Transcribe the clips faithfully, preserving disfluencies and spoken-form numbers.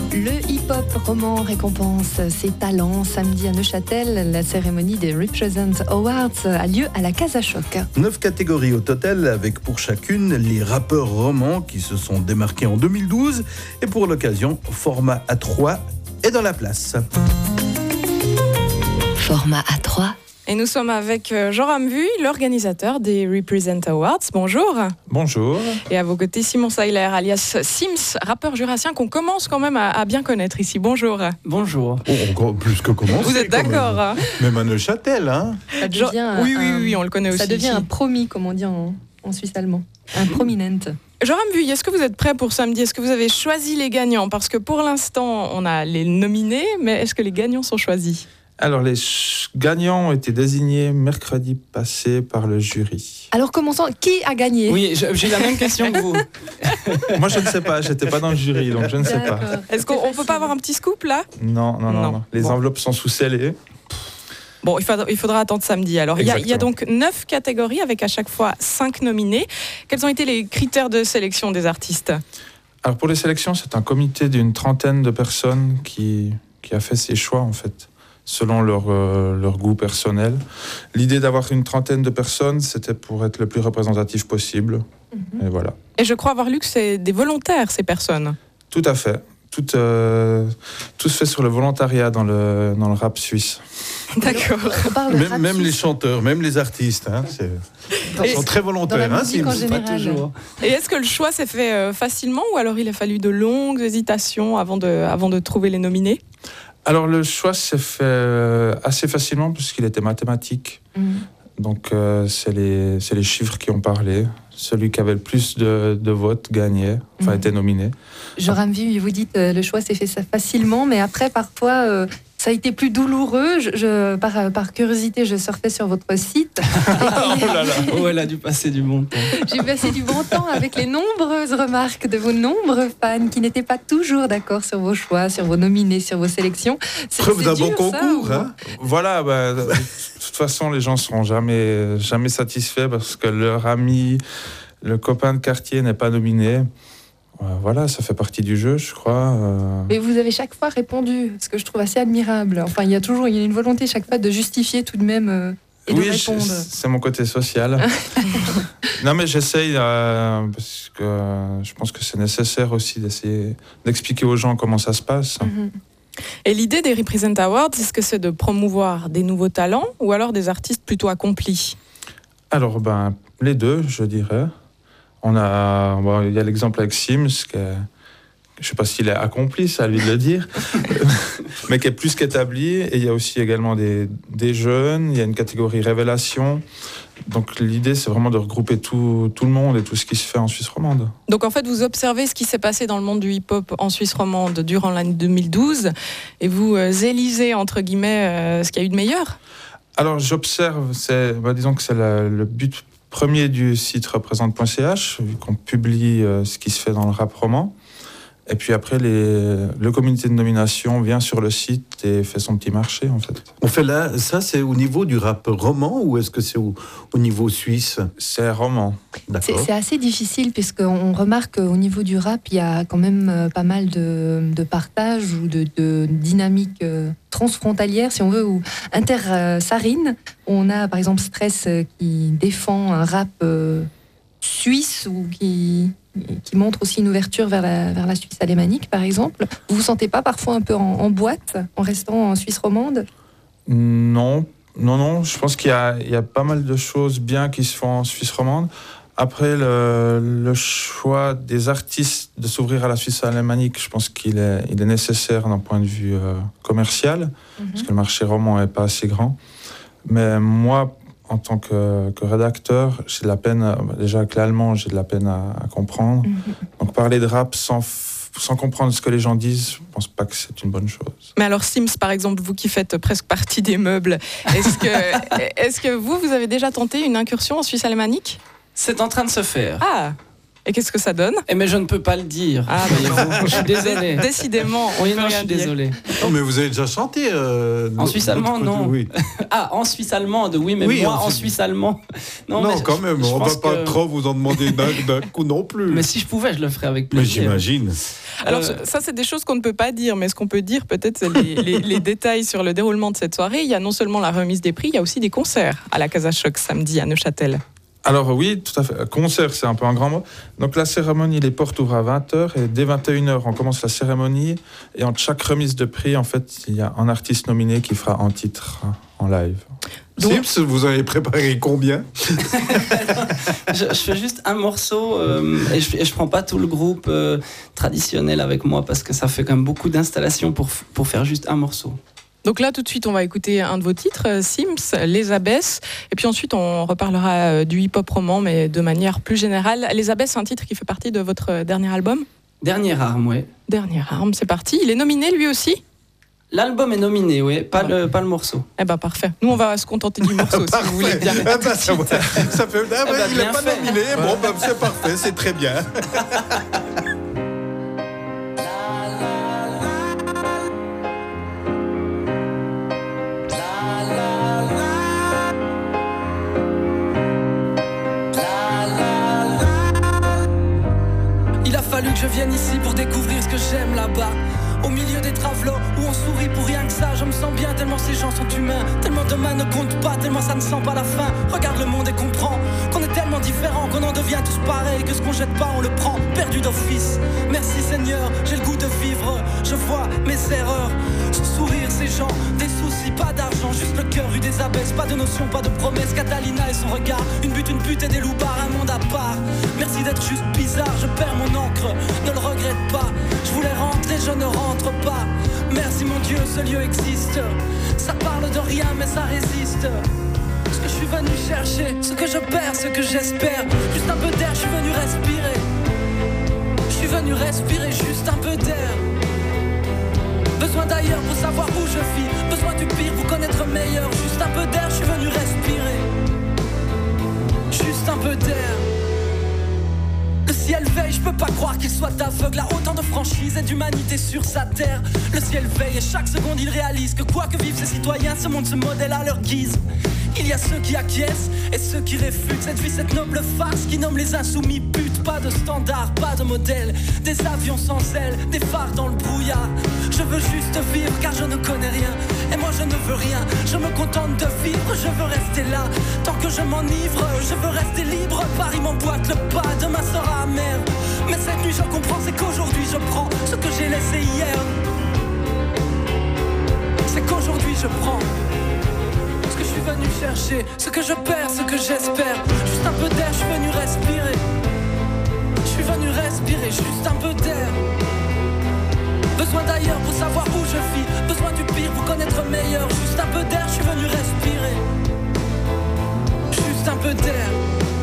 Le hip-hop roman récompense ses talents. Samedi à Neuchâtel, la cérémonie des Represent Awards a lieu à la Casa Choc. Neuf catégories au total, avec pour chacune les rappeurs romans qui se sont démarqués en deux mille douze. Et pour l'occasion, format A trois est dans la place. Format A trois. Et nous sommes avec Jean Ramvuy, l'organisateur des Represent Awards. Bonjour. Bonjour. Et à vos côtés, Simon Seiler, alias Sims, rappeur jurassien qu'on commence quand même à, à bien connaître ici. Bonjour. Bonjour. Oh, encore plus que comment. Vous êtes d'accord hein? Même à Neuchâtel, hein. Ça devient Jean... Oui, oui, un... oui, on le connaît ça aussi. Ça devient ici. un promis, comme on dit en, en suisse allemand. Un prominent. Jean Ramvuy, est-ce que vous êtes prêt pour samedi ? Est-ce que vous avez choisi les gagnants ? Parce que pour l'instant, on a les nominés, mais est-ce que les gagnants sont choisis ? Alors, les ch- gagnants ont été désignés mercredi passé par le jury. Alors, commençons. Qui a gagné ? Oui, j'ai la même question que vous. Moi, je ne sais pas, j'étais pas dans le jury, donc je ne sais pas. Est-ce qu'on ne peut pas avoir un petit scoop, là ? Non, non, non. Non. non. Les Bon. enveloppes sont sous-scellées. Bon, il faudra, il faudra attendre samedi. Alors, il y, a, il y a donc neuf catégories avec à chaque fois cinq nominés. Quels ont été les critères de sélection des artistes ? Alors, pour les sélections, c'est un comité d'une trentaine de personnes qui, qui a fait ses choix, en fait, selon leur, euh, leur goût personnel. L'idée d'avoir une trentaine de personnes, c'était pour être le plus représentatif possible. Mm-hmm. Et voilà. Et je crois avoir lu que c'est des volontaires, ces personnes. Tout à fait. Tout, euh, tout se fait sur le volontariat dans le, dans le rap suisse. D'accord. Même, même les chanteurs, même les artistes, hein, c'est... ils sont très volontaires. Dans la musique hein, en c'est général. pas toujours. Et est-ce que le choix s'est fait euh, facilement ou alors il a fallu de longues hésitations avant de, avant de trouver les nominés ? Alors le choix s'est fait euh, assez facilement puisqu'il était mathématique. Mmh. Donc euh, c'est, les, c'est les chiffres qui ont parlé. Celui qui avait le plus de, de votes gagnait, enfin mmh. était nominé. Jean Ramvuy, vous dites euh, le choix s'est fait ça facilement, mais après parfois euh, ça a été plus douloureux. Je, je, par, par curiosité, je surfais sur votre site. Oh là là. Oh, elle a dû passer du bon temps. J'ai passé du bon temps avec les nombreuses remarques de vos nombreux fans qui n'étaient pas toujours d'accord sur vos choix, sur vos nominés, sur vos sélections. C'est, Preuve d'un bon dur, concours. ça, hein. Voilà, bah, de toute façon, les gens ne seront jamais, jamais satisfaits parce que leur ami, le copain de quartier n'est pas nominé. Voilà, ça fait partie du jeu, je crois. Euh... Mais vous avez chaque fois répondu, ce que je trouve assez admirable. Enfin, il y a toujours il y a une volonté chaque fois de justifier tout de même euh, et oui, de répondre. Je, c'est mon côté social. Non, mais j'essaye, euh, parce que euh, je pense que c'est nécessaire aussi d'essayer d'expliquer aux gens comment ça se passe. Mm-hmm. Et l'idée des Represent Awards, est-ce que c'est de promouvoir des nouveaux talents ou alors des artistes plutôt accomplis ? Alors, ben, les deux, je dirais. On a, bon, il y a l'exemple avec Sims, qui est, je ne sais pas s'il est accompli, c'est à lui de le dire, mais qui est plus qu'établi. Et il y a aussi également des, des jeunes, il y a une catégorie révélation. Donc l'idée, c'est vraiment de regrouper tout, tout le monde et tout ce qui se fait en Suisse romande. Donc en fait, vous observez ce qui s'est passé dans le monde du hip-hop en Suisse romande durant l'année deux mille douze et vous euh, élisez, entre guillemets, euh, ce qu'il y a eu de meilleur ? Alors j'observe, c'est, bah, disons que c'est la, le but premier du site représente point c h, vu qu'on publie euh, ce qui se fait dans le rap roman. Et puis après, les, le comité de nomination vient sur le site et fait son petit marché, en fait. On fait là, ça, c'est au niveau du rap roman ou est-ce que c'est au, au niveau suisse ? C'est roman. C'est, c'est assez difficile puisqu'on remarque qu'au niveau du rap, il y a quand même pas mal de, de partage ou de, de dynamique transfrontalière, si on veut, ou inter-sarine. On a par exemple Stress qui défend un rap euh, suisse ou qui... qui montre aussi une ouverture vers la, vers la Suisse alémanique, par exemple. Vous vous sentez pas parfois un peu en, en boîte, en restant en Suisse romande ? Non, non, non. Je pense qu'il y a, il y a pas mal de choses bien qui se font en Suisse romande. Après, le, le choix des artistes de s'ouvrir à la Suisse alémanique, je pense qu'il est, il est nécessaire d'un point de vue euh, commercial, mm-hmm. parce que le marché roman n'est pas assez grand. Mais moi, en tant que, que rédacteur, j'ai de la peine, déjà avec l'allemand, j'ai de la peine à, à comprendre. Mm-hmm. Donc parler de rap sans, sans comprendre ce que les gens disent, je ne pense pas que c'est une bonne chose. Mais alors Sims, par exemple, vous qui faites presque partie des meubles, est-ce que, est-ce que vous, vous avez déjà tenté une incursion en Suisse alémanique ? C'est en train de se faire. Ah, Et qu'est-ce que ça donne? Eh mais je ne peux pas le dire. Ah, voyez-vous. Je suis désolé. Décidément, on Oui, peut non, je rien suis dire. désolé. Non, mais vous avez déjà chanté euh, En Suisse allemande, non. Oui, Ah, en Suisse allemande, oui, mais Oui, moi en en Suisse- Suisse allemand. non, mais je- quand même, je on pense va pas que- trop vous en demander d'un, d'un coup non plus. Mais si je pouvais, je le ferais avec Mais plaisir. j'imagine. Alors Euh, ça, c'est des choses qu'on ne peut pas dire, mais ce qu'on peut dire peut-être, c'est les, les- les détails sur le déroulement de cette soirée. Il y a non seulement la remise des prix, il y a aussi des concerts à la Casa Choc samedi à Neuchâtel. Alors oui, tout à fait. Concert, c'est un peu un grand mot. Donc la cérémonie, les portes ouvrent à vingt heures et dès vingt et une heures, on commence la cérémonie. Et entre chaque remise de prix, en fait, il y a un artiste nominé qui fera un titre en live. Donc- Sips, vous avez préparé combien? je, je fais juste un morceau euh, et, je, et je prends pas tout le groupe euh, traditionnel avec moi parce que ça fait quand même beaucoup d'installations pour, pour faire juste un morceau. Donc là, tout de suite, on va écouter un de vos titres, euh, Sims, Les Abbesses. Et puis ensuite, on reparlera euh, du hip-hop roman, mais de manière plus générale. Les Abbesses, c'est un titre qui fait partie de votre euh, dernier album. Dernière arme, ouais. Dernière arme, c'est parti. Il est nominé lui aussi? L'album est nominé, oui, pas, le, pas le morceau. Eh ben parfait. Nous, on va se contenter du morceau, si vous voulez bien. Ah bah, ça, ouais, ça fait. Ah bah, bah, il n'est bien pas fait. nominé. Bon, bah, c'est parfait, c'est très bien. Il a fallu que je vienne ici pour découvrir ce que j'aime là-bas. Au milieu des travelots où on sourit pour rien que ça. Je me sens bien tellement ces gens sont humains. Tellement demain ne compte pas, tellement ça ne sent pas la fin. Regarde le monde et comprends qu'on est tellement différents, qu'on en devient tous pareils, que ce qu'on jette pas on le prend, perdu d'office. Merci Seigneur, j'ai le goût de vivre. Je vois mes erreurs, ce sourire ces gens, des soucis, pas d'argent, juste le cœur vu des abbesses. Pas de notion, pas de promesses, Catalina et son regard. Une butte, une pute et des loupards, un monde à part. Merci d'être juste bizarre, je perds mon encre, ne le regrette pas. Je voulais rentrer, je ne rentre pas. Merci mon Dieu, ce lieu existe. Ça parle de rien mais ça résiste. Ce que je suis venu chercher, ce que je perds, ce que j'espère. Juste un peu d'air, je suis venu respirer. Je suis venu respirer juste un peu d'air. Besoin d'ailleurs pour savoir où je vis. Besoin du pire pour connaître meilleur. Juste un peu d'air, je suis venu respirer. Juste un peu d'air. Le ciel veille, je peux pas croire qu'il soit aveugle à autant de franchise et d'humanité sur sa terre. Le ciel veille et chaque seconde il réalise que quoi que vivent ses citoyens, ce monde se modèle à leur guise. Il y a ceux qui acquiescent et ceux qui réfutent cette vie, cette noble farce qui nomme les insoumis putes. Pas de standard, pas de modèle, des avions sans ailes, des phares dans le brouillard. Je veux juste vivre car je ne connais rien et moi je ne veux rien. Je me contente de vivre, je veux rester là tant que je m'enivre. Je veux rester libre, Paris m'emboîte le pas, demain sera amer. Mais cette nuit je comprends, c'est qu'aujourd'hui je prends ce que j'ai laissé hier. C'est qu'aujourd'hui je prends ce que je suis venu chercher, ce que je perds, ce que j'espère. Juste un peu d'air, je suis venu respirer. Je suis venu respirer, juste un peu d'air. Besoin d'ailleurs pour savoir où je vis. Besoin du pire pour connaître meilleur. Juste un peu d'air, je suis venu respirer. Juste un peu d'air.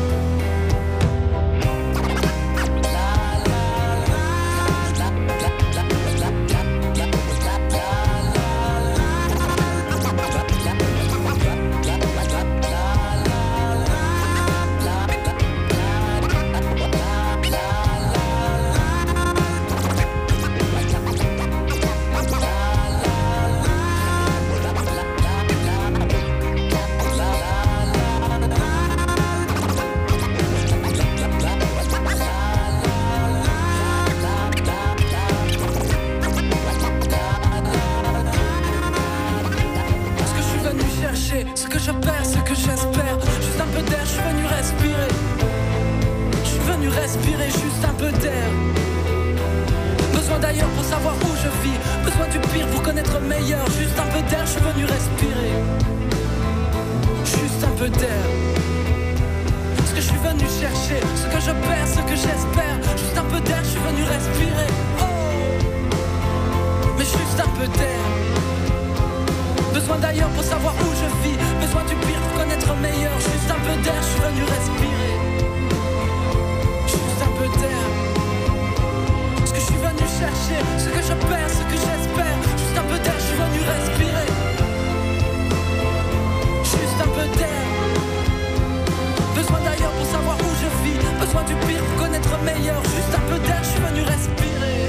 Ce que je perds, ce que j'espère. Juste un peu d'air, je suis venu respirer. Je suis venu respirer, juste un peu d'air. Besoin d'ailleurs pour savoir où je vis. Besoin du pire pour connaître meilleur. Juste un peu d'air, je suis venu respirer. Juste un peu d'air. Ce que je suis venu chercher, ce que je perds, ce que j'espère. Juste un peu d'air, je suis venu respirer. Oh, mais juste un peu d'air. Besoin d'ailleurs pour savoir où je vis. Besoin du pire pour connaître meilleur. Juste un peu d'air, je suis venu respirer. Juste un peu d'air. Ce que je suis venu chercher, ce que je perds, ce que j'espère. Juste un peu d'air, je suis venu respirer. Juste un peu d'air. Besoin d'ailleurs pour savoir où je vis. Besoin du pire pour connaître meilleur. Juste un peu d'air, je suis venu respirer.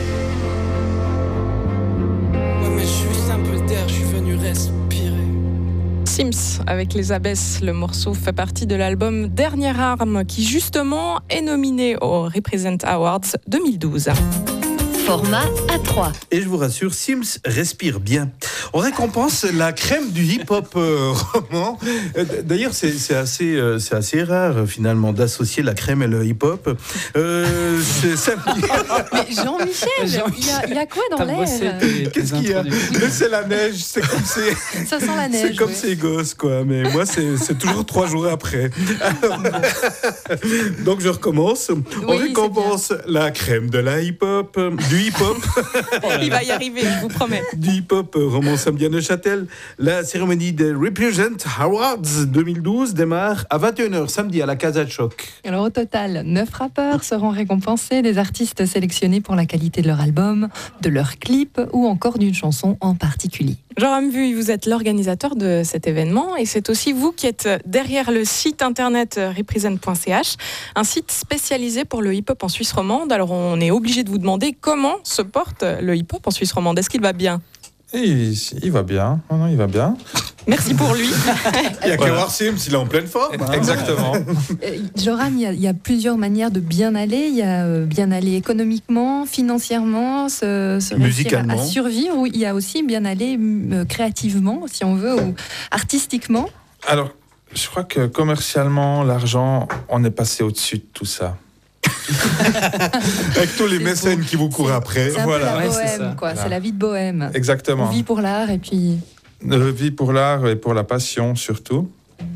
Ouais, mais juste un peu d'air, je suis venu respirer. Sims avec les Abbesses, le morceau fait partie de l'album Dernière Arme qui justement est nominé au Represent Awards deux mille douze. Format A trois. Et je vous rassure, Sims respire bien. On récompense la crème du hip-hop euh, roman. D'ailleurs, c'est, c'est, assez, euh, c'est assez rare finalement d'associer la crème et le hip-hop. Euh, c'est samedi. Mais Jean-Michel, Jean-Michel, il y a, il y a quoi dans T'as l'air bossé tes- tes Qu'est-ce qu'il y a? introductions. Mais c'est la neige, c'est comme c'est. Ça sent la neige. C'est comme ouais. ces gosses, quoi. Mais moi, c'est, c'est toujours trois jours après. Alors, donc, je recommence. On Oui, récompense la crème de la hip-hop, du hip-hop, Il va y arriver, je vous promets. du hip-hop roman samedi à Neuchâtel. La cérémonie des Represent Awards deux mille douze démarre à vingt et une heures samedi à la Casa de Choc. Alors au total, neuf rappeurs seront récompensés, des artistes sélectionnés pour la qualité de leur album, de leur clip ou encore d'une chanson en particulier. Joram Vuy, vous êtes l'organisateur de cet événement et c'est aussi vous qui êtes derrière le site internet represent point c h, un site spécialisé pour le hip-hop en Suisse romande. Alors on est obligé de vous demander comment se porte le hip-hop en Suisse romande. Est-ce qu'il va bien ? Et il, il va bien. Non, non, il va bien. Merci pour lui. Il n'y a qu'à voir Sims, il est en pleine forme. hein. Exactement. Euh, Joram, il y, a, il y a plusieurs manières de bien aller. Il y a euh, bien aller économiquement, financièrement, se, se réussir Musicalement. à, à survivre. Ou il y a aussi bien aller euh, créativement, si on veut, ou artistiquement. Alors, je crois que commercialement, l'argent, on est passé au-dessus de tout ça. Avec tous les C'est mécènes beau. qui vous courent après. C'est un Voilà. peu la Ouais, c'est bohème, ça. quoi. Voilà. C'est la vie de bohème. Exactement. On vit pour l'art et puis... Euh, vie pour l'art et pour la passion surtout.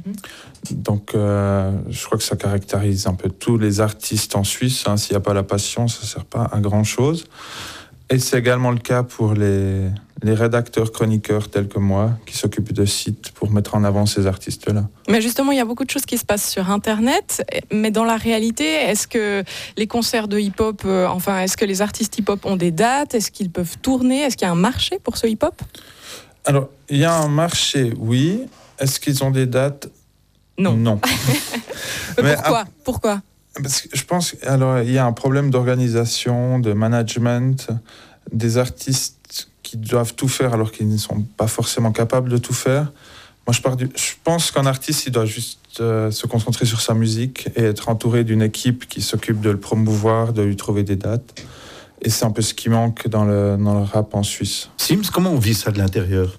Donc, euh, je crois que ça caractérise un peu tous les artistes en Suisse. Hein. S'il n'y a pas la passion, ça ne sert pas à grand-chose. Et c'est également le cas pour les, les rédacteurs, chroniqueurs tels que moi, qui s'occupent de sites pour mettre en avant ces artistes-là. Mais justement, il y a beaucoup de choses qui se passent sur Internet. Mais dans la réalité, est-ce que les concerts de hip-hop, euh, enfin, est-ce que les artistes hip-hop ont des dates ? Est-ce qu'ils peuvent tourner ? Est-ce qu'il y a un marché pour ce hip-hop ? Alors, il y a un marché, oui. Est-ce qu'ils ont des dates ? Non. Non. Mais Mais pourquoi ? Pourquoi ? Parce que je pense alors il y a un problème d'organisation, de management, des artistes qui doivent tout faire alors qu'ils ne sont pas forcément capables de tout faire. Moi, je, pars du, je pense qu'un artiste, il doit juste euh, se concentrer sur sa musique et être entouré d'une équipe qui s'occupe de le promouvoir, de lui trouver des dates. Et c'est un peu ce qui manque dans le, dans le rap en Suisse. Sims, comment on vit ça de l'intérieur?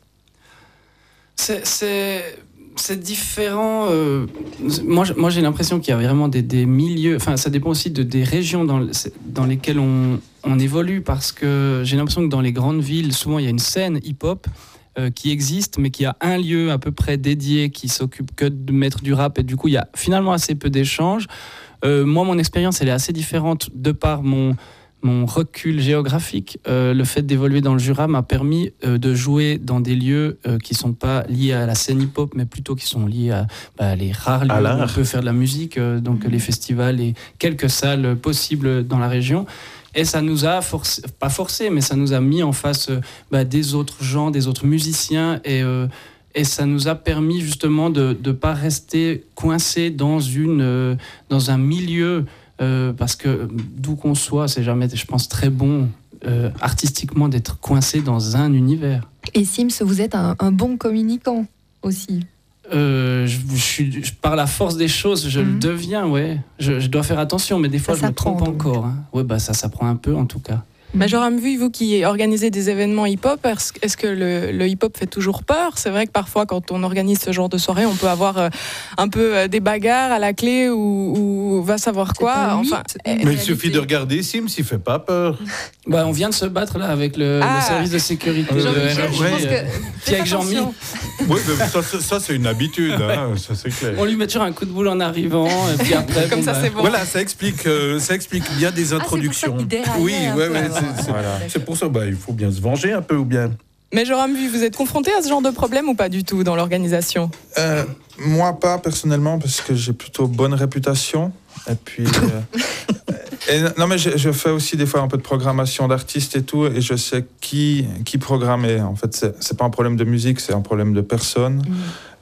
C'est, c'est, c'est différent. euh, moi, je- moi, j'ai l'impression qu'il y a vraiment des, des milieux. Enfin, ça dépend aussi de, des régions dans, le- dans lesquelles on, on évolue. Parce que j'ai l'impression que dans les grandes villes, souvent, il y a une scène hip-hop euh, qui existe, mais qui a un lieu à peu près dédié qui s'occupe que de mettre du rap. Et du coup, il y a finalement assez peu d'échanges. Euh, moi, mon expérience, elle est assez différente de par mon. Mon recul géographique, euh, le fait d'évoluer dans le Jura m'a permis euh, de jouer dans des lieux euh, qui ne sont pas liés à la scène hip-hop, mais plutôt qui sont liés à bah, les rares lieux À où l'art. on peut faire de la musique, euh, donc les festivals et quelques salles possibles dans la région. Et ça nous a forcé, pas forcé, mais ça nous a mis en face euh, bah, des autres gens, des autres musiciens, et, euh, et ça nous a permis justement de ne pas rester coincé dans, une, euh, dans un milieu. Euh, parce que d'où qu'on soit, c'est jamais, je pense, très bon euh, artistiquement d'être coincé dans un univers. Et Sims, vous êtes un, un bon communicant aussi. Euh, je, je suis, je- par la force des choses, je Mhm. le deviens, ouais. Je, je dois faire attention, mais des fois, Ça je me s'apprend, trompe donc. encore. Hein. Ouais, bah ça s'apprend un peu, en tout cas. Mais Joram Vuy, vous qui organisez des événements hip-hop, est-ce est-ce que le, le hip-hop fait toujours peur ? C'est vrai que parfois, quand on organise ce genre de soirée, on peut avoir euh, un peu euh, des bagarres à la clé ou, ou va savoir C'est quoi. un Enfin, mythe. eh, Mais il suffit de regarder Sims, il fait pas peur. Bah, on vient de se battre là avec le, Ah. le service de sécurité de Jean-Michel, R J, je pense euh, que... puis avec Jean-Mi. attention. Oui, mais ça, ça, ça, c'est une habitude, hein, ça c'est clair. On lui met toujours un coup de boule en arrivant, et puis après, Comme bon, ça, bah, c'est bon. Voilà, ça explique, euh, ça explique bien des Ah, c'est pour ça introductions. qu'il déraillait oui, un ouais, peu ouais, avant. c'est, c'est- Voilà. c'est pour ça, bah, il faut bien se venger un peu ou bien. Mais Joram Vuy, vous êtes confronté à ce genre de problème ou pas du tout dans l'organisation ? Euh, moi, pas personnellement, parce que j'ai plutôt bonne réputation. Et puis. euh, et, non, mais je, je fais aussi des fois un peu de programmation d'artistes et tout, et je sais qui, qui programmer. En fait, c'est, c'est pas un problème de musique, c'est un problème de personne.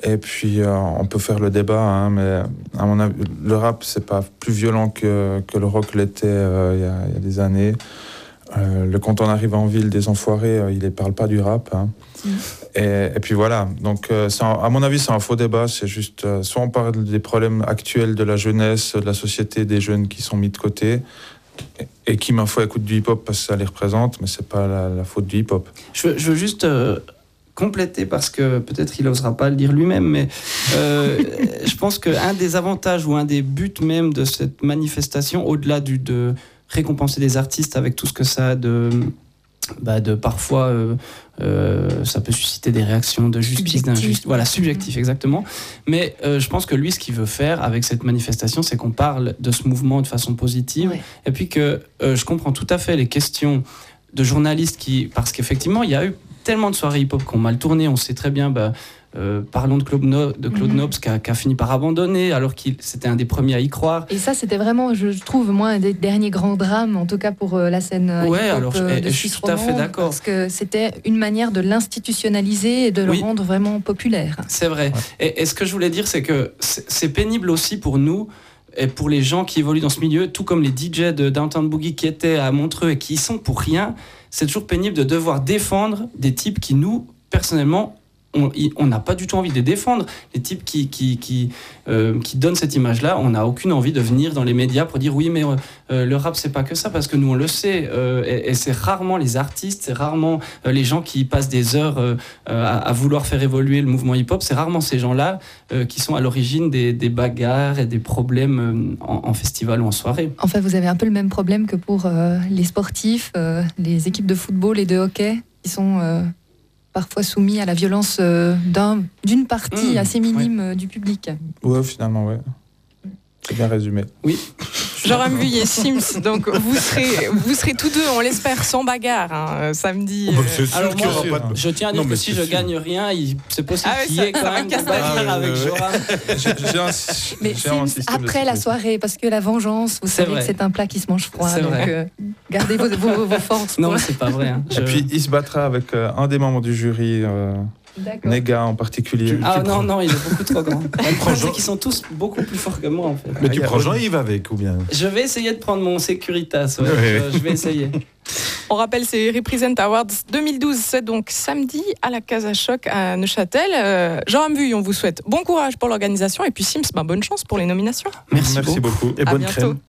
Et puis, euh, on peut faire le débat, hein, mais à mon avis, le rap, c'est pas plus violent que, que le rock l'était euh, il y a, il y a des années. Euh, le Quand on arrive en ville des enfoirés, euh, il ne parle pas du rap. Hein. Mmh. Et, et puis voilà. Donc, euh, c'est un, à mon avis, c'est un faux débat. C'est juste, euh, soit on parle des problèmes actuels de la jeunesse, de la société, des jeunes qui sont mis de côté, et, et qui, ma foi, écoutent du hip-hop parce que ça les représente, mais c'est pas la, la faute du hip-hop. Je veux, je veux juste euh, compléter, parce que peut-être il n'osera pas le dire lui-même, mais euh, je pense qu'un des avantages ou un des buts même de cette manifestation, au-delà du, de récompenser des artistes avec tout ce que ça a de... Bah de parfois, euh, euh, ça peut susciter des réactions de justice, d'injustice. Voilà, subjectif, exactement. Mais euh, je pense que lui, ce qu'il veut faire avec cette manifestation, c'est qu'on parle de ce mouvement de façon positive. Ouais. Et puis que euh, je comprends tout à fait les questions de journalistes qui... Parce qu'effectivement, il y a eu tellement de soirées hip-hop qui ont mal tourné. On sait très bien... Bah, Euh, parlons de Claude, no- de Claude mm-hmm. Nobs qui a, qui a fini par abandonner alors qu'il c'était un des premiers à y croire. Et ça, c'était vraiment, je trouve, moi, un des derniers grands drames, en tout cas pour euh, la scène ouais, hip-hop alors, euh, et, de et Suisse je suis tout à fait d'accord. Parce que c'était une manière de l'institutionnaliser et de le oui. rendre vraiment populaire. C'est vrai. Ouais. Et, et ce que je voulais dire, c'est que c'est, c'est pénible aussi pour nous et pour les gens qui évoluent dans ce milieu, tout comme les D J de Downtown Boogie qui étaient à Montreux et qui y sont pour rien. C'est toujours pénible de devoir défendre des types qui, nous, personnellement, on n'a pas du tout envie de les défendre. Les types qui, qui, qui, euh, qui donnent cette image-là, on n'a aucune envie de venir dans les médias pour dire oui, mais euh, le rap, c'est pas que ça, parce que nous, on le sait. Euh, et, et c'est rarement les artistes, c'est rarement euh, les gens qui passent des heures euh, à, à vouloir faire évoluer le mouvement hip-hop. C'est rarement ces gens-là euh, qui sont à l'origine des, des bagarres et des problèmes en, en festival ou en soirée. Enfin, vous avez un peu le même problème que pour euh, les sportifs, euh, les équipes de football et de hockey, qui sont... Euh parfois soumis à la violence euh, d'un, d'une partie mmh, assez minime ouais. du public. Ouais, finalement, ouais. C'est bien résumé. Oui. Jean-Rem Vuillet, Sims, donc vous serez, vous serez tous deux, on l'espère, sans bagarre, hein, samedi. Oh, bah, c'est sûr Alors, qu'il moi, y aura pas de... Je tiens à dire non, que si je sûr. gagne rien, il, c'est possible ah, qu'il y ça, ait quand même des bagarres ah, avec euh, Jean-Rem. J'ai un, mais j'ai un Sims, après la soirée, parce que la vengeance, vous c'est savez vrai. Que c'est un plat qui se mange froid. C'est donc euh, gardez vos, vos, vos forces. Non, c'est pas vrai. Hein. Je... Et puis il se battra avec euh, un des membres du jury. Euh... Néga en particulier. Ah tu non, prends... non, il est beaucoup trop grand. Le problème, c'est qu'ils sont tous beaucoup plus forts que moi, en fait. Mais ah, tu prends Jean-Yves avec, ou bien? Je vais essayer de prendre mon Securitas, ouais. Ouais. Je, je vais essayer. On rappelle, c'est Represent Awards deux mille douze, c'est donc samedi à la Casa Choc à Neuchâtel. Euh, Jean-Rem Vuillet, on vous souhaite bon courage pour l'organisation et puis Sims, bah, bonne chance pour les nominations. Merci, Merci beaucoup. beaucoup. Et à bonne bientôt. crème.